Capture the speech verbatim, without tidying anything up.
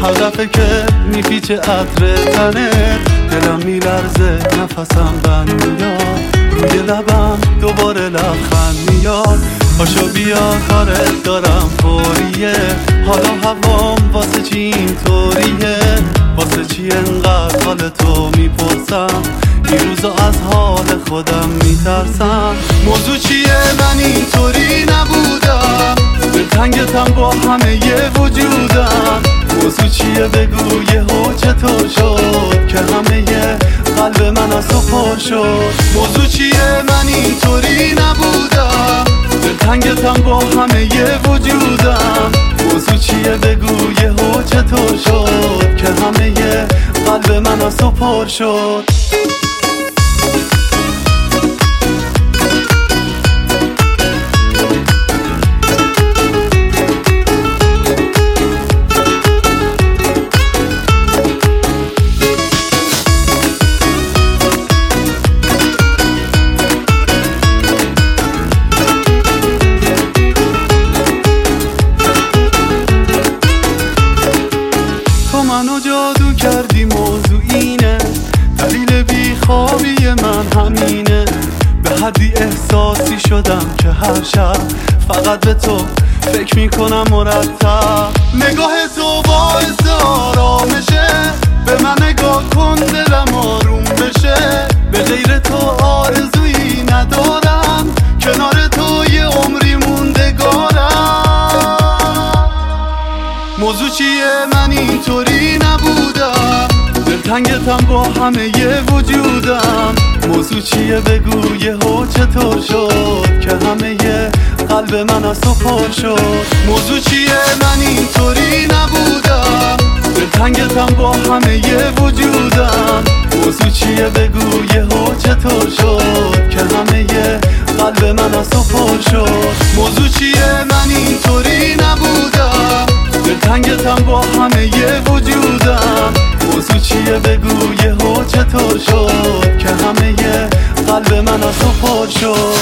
هر دفعه که میپیچه عطر تنت دلم میلرزه، نفسم بند میاد، روی لبم دوباره لبخند میاد. پاشو بیا کارت دارم فوریه، حالا هوام واسه چی اینطوریه؟ واسه چی انقدر حال تو میپرسم؟ این روزا از حال خودم میترسم. موضوع چیه؟ من اینطوری نبودم، دلتنگتم با همه ی وجودم. موضوع چیه؟ بگو یهو چطور شد که همه ی قلب من از تو پر شد؟ موضوع چیه؟ من اینطوری نبودم، دلتنگتم با همه ی وجودم. موضوع چیه؟ بگو یهو چطور شد که همه ی قلب من از تو پر شد؟ منو جادو کردی، موضوع اینه، دلیل بیخوابی من همینه. به حدی احساسی شدم که هر شب فقط به تو فکر میکنم مرتب. نگاه تو باعث آرامشه، به من نگاه کن دلم آروم بشه. به غیر تو آرزویی ندارم، کنار تو یه عمری موندگارم. موضوع چیه؟ من اینطوری نبودم، دلتنگتم با همه ی وجودم. موضوع چیه؟ بگو یهو چطور شد که همه ی قلب من از تو پر شد؟ موضوع چیه؟ من اینطوری نبودم، دلتنگتم با همه ی وجودم. موضوع چیه؟ بگو یهو چطور شد که همه ی قلب من از تو پر شد؟ موضوع چیه؟ من اینطوری نبودم، دلتنگتم با همه ی وجودم. موضوع چیه؟ بگو یهو چطور شد که همه ی قلب من از تو پر شد؟